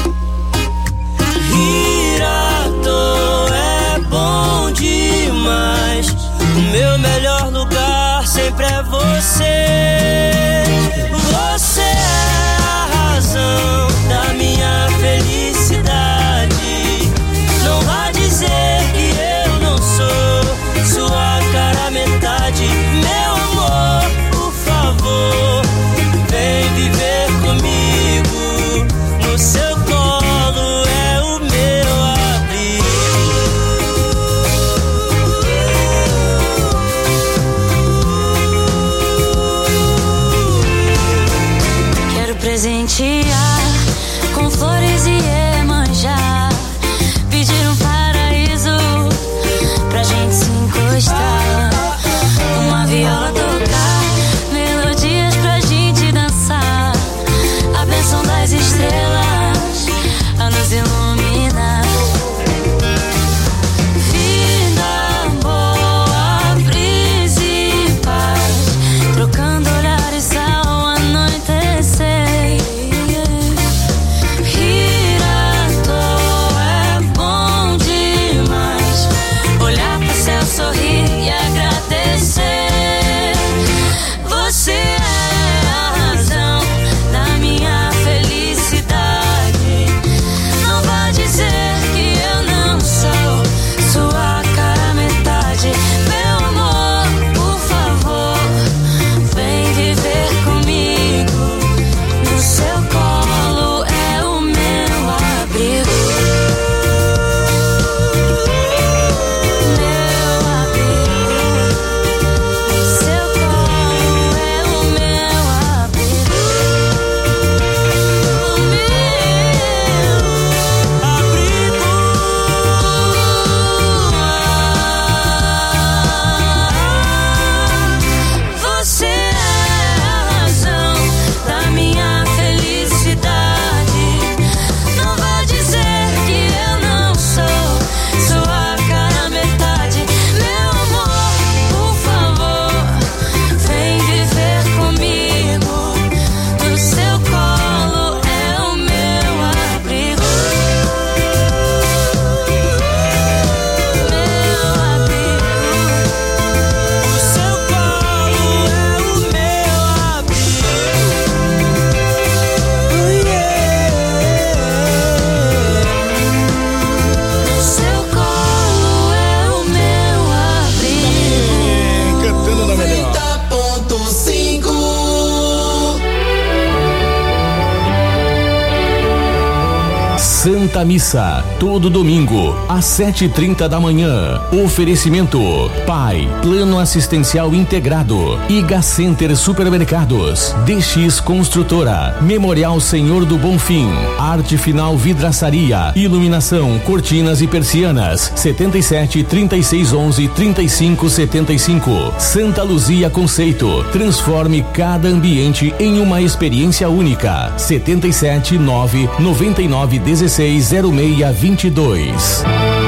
Speaker 11: Rir à toa é bom demais. O meu melhor lugar sempre é você. Você é a razão da minha felicidade. Não vá dizer que eu não sou sua cara metade. Meu amor, por favor, vem viver comigo. No seu colo é o meu abrigo.
Speaker 21: Santa Missa, todo domingo, às sete e trinta da manhã. Oferecimento: Pai, Plano Assistencial Integrado, Iga Center Supermercados, D X Construtora, Memorial Senhor do Bonfim, Arte Final Vidraçaria, Iluminação, Cortinas e Persianas, setenta e sete, trinta e seis, onze, trinta e cinco, setenta e cinco. Santa Luzia Conceito, transforme cada ambiente em uma experiência única. setenta e sete, nove, noventa e nove, dezesseis, zero seis, vinte e dois.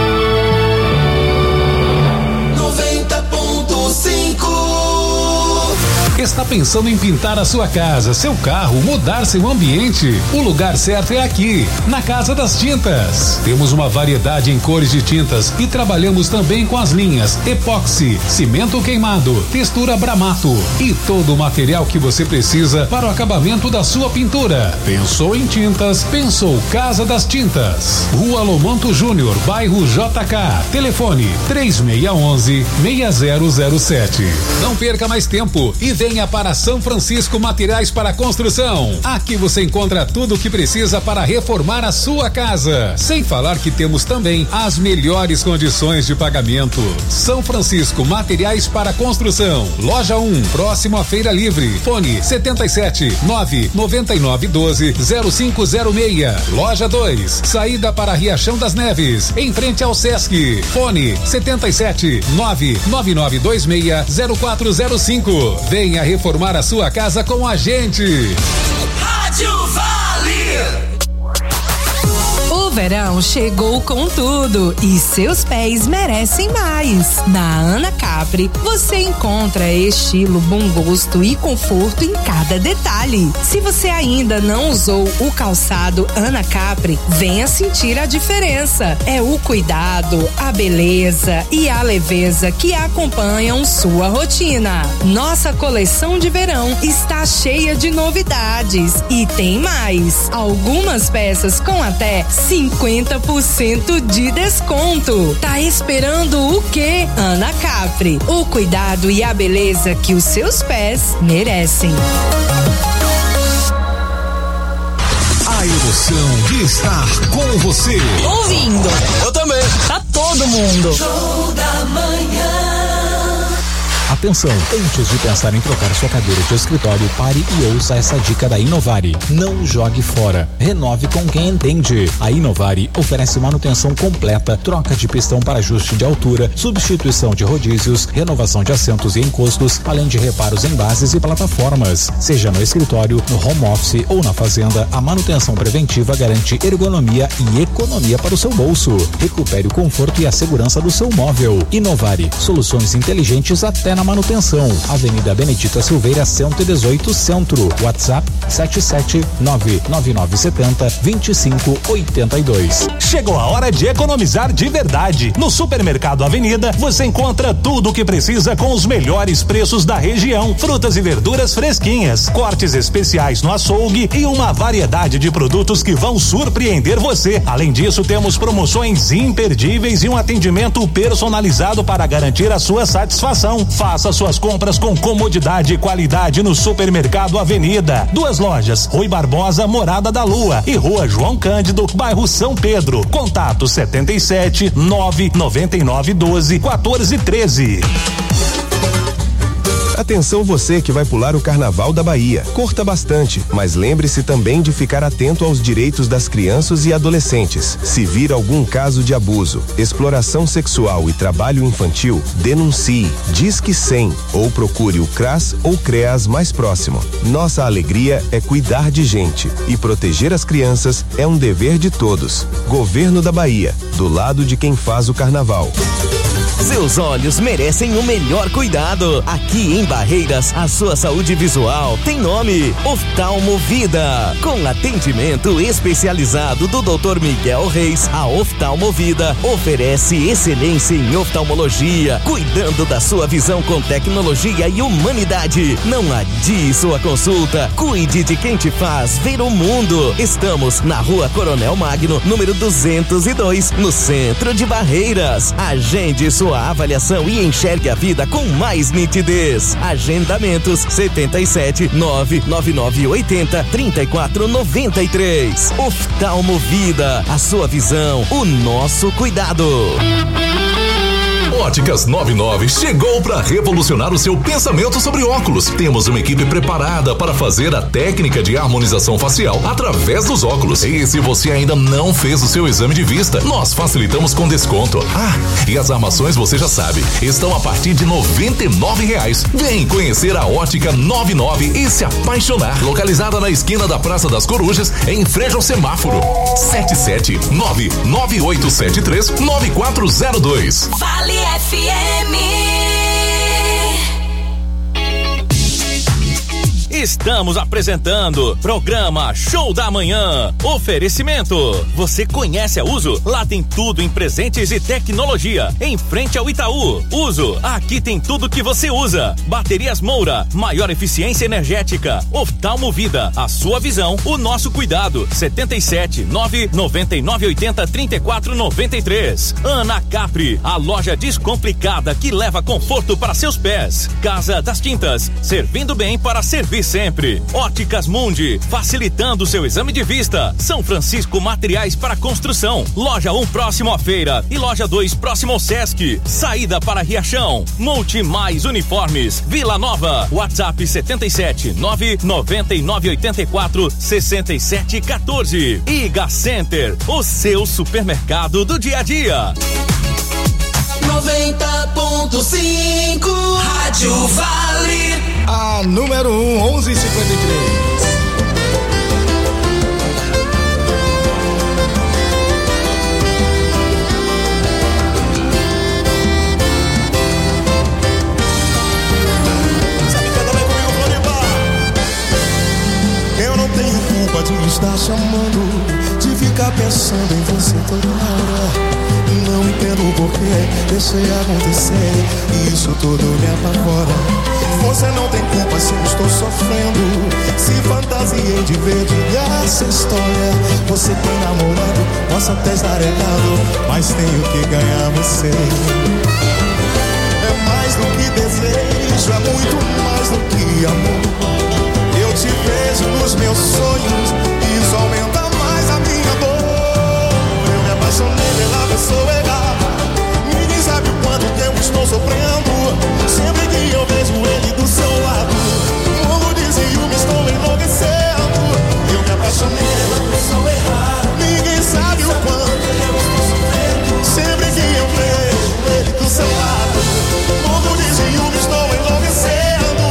Speaker 3: noventa ponto cinco.
Speaker 5: Está pensando em pintar a sua casa, seu carro, mudar seu ambiente? O lugar certo é aqui, na Casa das Tintas. Temos uma variedade em cores de tintas e trabalhamos também com as linhas epóxi, cimento queimado, textura Bramato e todo o material que você precisa para o acabamento da sua pintura. Pensou em tintas? Pensou Casa das Tintas. Rua Lomanto Júnior, bairro J K. Telefone três seis um um, seis zero zero sete. Não perca mais tempo e venha para São Francisco Materiais para Construção. Aqui você encontra tudo o que precisa para reformar a sua casa. Sem falar que temos também as melhores condições de pagamento. São Francisco Materiais para Construção. Loja um, próximo à Feira Livre. Fone setenta e sete, nove, noventa e nove, doze, zero cinco zero seis. Loja dois, saída para Riachão das Neves, em frente ao Sesc. Fone setenta e sete, nove, nove nove dois seis, zero quatro zero cinco. Venha reformar a sua casa com a gente.
Speaker 3: Rádio Vale.
Speaker 22: O verão chegou com tudo e seus pés merecem mais. Na Ana Capri, você encontra estilo, bom gosto e conforto em cada detalhe. Se você ainda não usou o calçado Ana Capri, venha sentir a diferença. É o cuidado, a beleza e a leveza que acompanham sua rotina. Nossa coleção de verão está cheia de novidades e tem mais. Algumas peças com até cinquenta por cento de desconto. Tá esperando o quê? Ana Capri, o cuidado e a beleza que os seus pés merecem.
Speaker 5: A emoção de estar com você.
Speaker 3: Ouvindo.
Speaker 5: Eu também.
Speaker 3: Tá todo mundo.
Speaker 5: Show
Speaker 3: da manhã.
Speaker 13: Atenção, antes de pensar em trocar sua cadeira de escritório, pare e ouça essa dica da Inovari. Não jogue fora. Renove com quem entende. A Inovari oferece manutenção completa, troca de pistão para ajuste de altura, substituição de rodízios, renovação de assentos e encostos, além de reparos em bases e plataformas. Seja no escritório, no home office ou na fazenda, a manutenção preventiva garante ergonomia e economia para o seu bolso. Recupere o conforto e a segurança do seu móvel. Inovari, soluções inteligentes até na manutenção. Avenida Benedita Silveira, cento e dezoito, Centro. WhatsApp sete sete nove nove nove sete zero, dois cinco oito dois.
Speaker 9: Chegou a hora de economizar de verdade. No Supermercado Avenida, você encontra tudo o que precisa com os melhores preços da região. Frutas e verduras fresquinhas, cortes especiais no açougue e uma variedade de produtos que vão surpreender você. Além disso, temos promoções imperdíveis e um atendimento personalizado para garantir a sua satisfação. Faça suas compras com comodidade e qualidade no Supermercado Avenida. Duas lojas, Rui Barbosa, Morada da Lua e Rua João Cândido, bairro São Pedro. Contato setenta e sete, nove, noventa e nove, doze, quatorze, treze.
Speaker 14: Atenção você que vai pular o Carnaval da Bahia. Curta bastante, mas lembre-se também de ficar atento aos direitos das crianças e adolescentes. Se vir algum caso de abuso, exploração sexual e trabalho infantil, denuncie, Disque cem ou procure o CRAS ou CREAS mais próximo. Nossa alegria é cuidar de gente e proteger as crianças é um dever de todos. Governo da Bahia, do lado de quem faz o carnaval.
Speaker 15: Seus olhos merecem o melhor cuidado. Aqui em Barreiras, a sua saúde visual tem nome: Oftalmovida. Com atendimento especializado do doutor Miguel Reis, a Oftalmovida oferece excelência em oftalmologia, cuidando da sua visão com tecnologia e humanidade. Não adie sua consulta. Cuide de quem te faz ver o mundo. Estamos na Rua Coronel Magno, número duzentos e dois, no centro de Barreiras. Agende sua sua avaliação e enxergue a vida com mais nitidez. Agendamentos setenta e sete, nove nove nove oitenta, trinta e quatro noventa e três. Oftalmo Vida, a sua visão, o nosso cuidado.
Speaker 12: Óticas noventa e nove chegou para revolucionar o seu pensamento sobre óculos. Temos uma equipe preparada para fazer a técnica de harmonização facial através dos óculos. E se você ainda não fez o seu exame de vista, nós facilitamos com desconto. Ah, e as armações você já sabe, estão a partir de noventa e nove reais. Vem conhecer a Ótica noventa e nove e se apaixonar. Localizada na esquina da Praça das Corujas, em frente ao semáforo. sete sete nove nove oito sete três nove quatro zero dois.
Speaker 3: Vale F M.
Speaker 2: Estamos apresentando programa Show da Manhã. Oferecimento. Você conhece a Uso? Lá tem tudo em presentes e tecnologia. Em frente ao Itaú. Uso. Aqui tem tudo que você usa. Baterias Moura. Maior eficiência energética. Oftalmo Vida. A sua visão, o nosso cuidado. setenta e sete, nove noventa e nove oitenta, trinta e quatro noventa e três. Ana Capri. A loja descomplicada que leva conforto para seus pés. Casa das Tintas. Servindo bem para servir sempre. Óticas Mundi, facilitando seu exame de vista. São Francisco Materiais para Construção. Loja um próximo à feira e loja dois próximo ao Sesc. Saída para Riachão. Multi Mais Uniformes. Vila Nova. WhatsApp setenta e sete, nove noventa e nove oitenta e quatro, sessenta e sete quatorze. Iga Center, o seu supermercado do dia a dia.
Speaker 11: noventa ponto cinco Rádio Vale.
Speaker 10: A número um, onze e cinquenta e três.
Speaker 19: Sabe que também comigo, Floripa? Eu não tenho culpa de estar chamando, de ficar pensando em você toda hora. Não entendo o porquê, deixei acontecer, e isso tudo me apavora. Você não tem culpa se eu estou sofrendo, se fantasiei de ver de essa história. Você tem namorado, posso até estar errado, mas tenho que ganhar você. É mais do que desejo, é muito mais do que amor. Eu te vejo nos meus sonhos, e isso aumenta mais a minha dor. Eu me apaixonei pela pessoa errada, ninguém sabe o quanto que eu estou sofrendo. Sempre que eu vejo ele do seu lado, morro de ciúme, estou enlouquecendo. Eu me apaixonei pela pessoa errada, ninguém sabe o quanto eu estou sofrendo. Sempre que eu vejo ele do seu lado, morro de ciúme, estou enlouquecendo.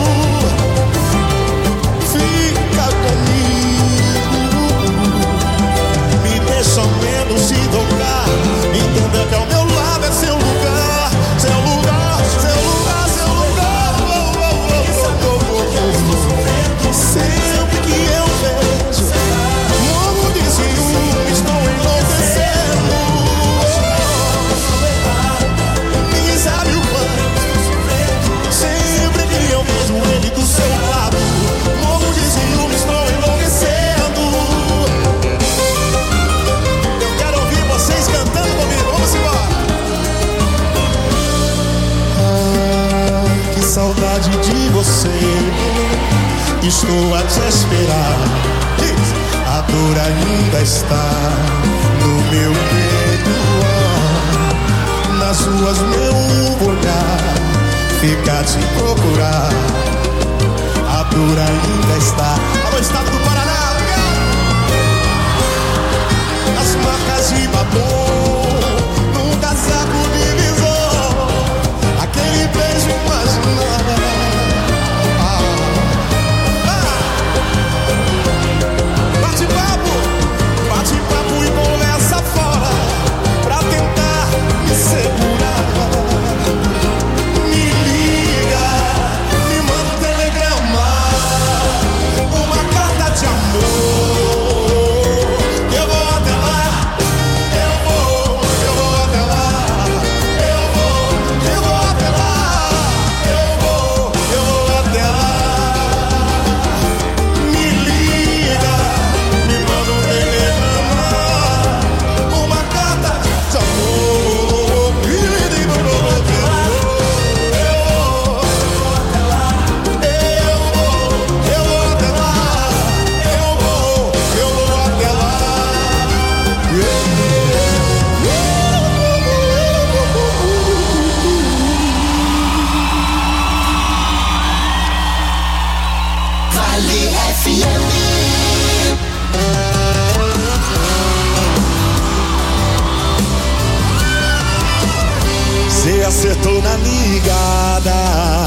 Speaker 19: Fica comigo, me deixa menos se tocar, entenda que ao meu lado é seu lugar, seu lugar, seu lugar, seu lugar. Oh, oh, oh, oh, oh, oh, oh. Sempre que eu vejo, morro de ciúme, estou enlouquecendo. Ninguém sabe o quanto. Sempre que eu vejo ele do seu lado, morro de ciúme, estou enlouquecendo. Eu quero ouvir vocês cantando comigo, vamos embora. Ah, que saudade de você, estou a te esperar. A dor ainda está no meu peito, ah, nas ruas meu olhar fica a te procurar. A dor ainda está. Alô, estado do Paraná, obrigado. As marcas de batom num casaco de visor, aquele beijo imaginário. Ah, ah. Bate papo, bate papo e conversa fora, pra tentar me segurar. Me liga, me manda um telegrama, uma carta de amor. Eu vou até lá, eu vou. tô na ligada.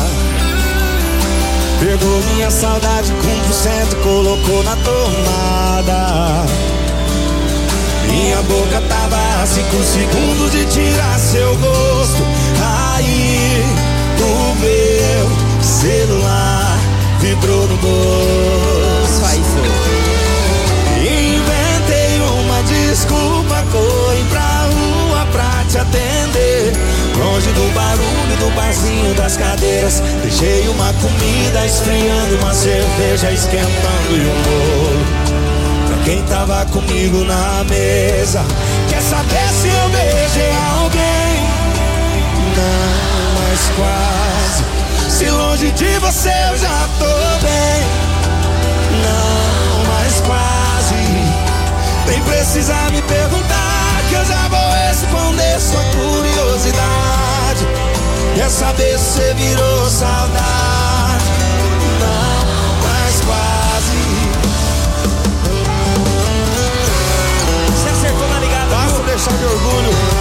Speaker 19: Pegou minha saudade com um por cento, colocou na tomada. Minha boca tava a cinco segundos de tirar seu gosto. Aí o meu celular vibrou no bolso. Inventei uma desculpa, corri pra rua pra te atender. Longe do barulho do barzinho das cadeiras. Deixei uma comida esfriando, uma cerveja esquentando e um bolo pra quem tava comigo na mesa. Quer saber se eu beijei alguém? Não, mas quase. Se longe de você eu já tô bem. Não, mas quase. Nem precisa me perguntar, que eu já vou responder sua curiosidade. Quer saber se você virou saudade? Não, mas quase. Você acertou na ligada.
Speaker 10: Basta deixar de orgulho.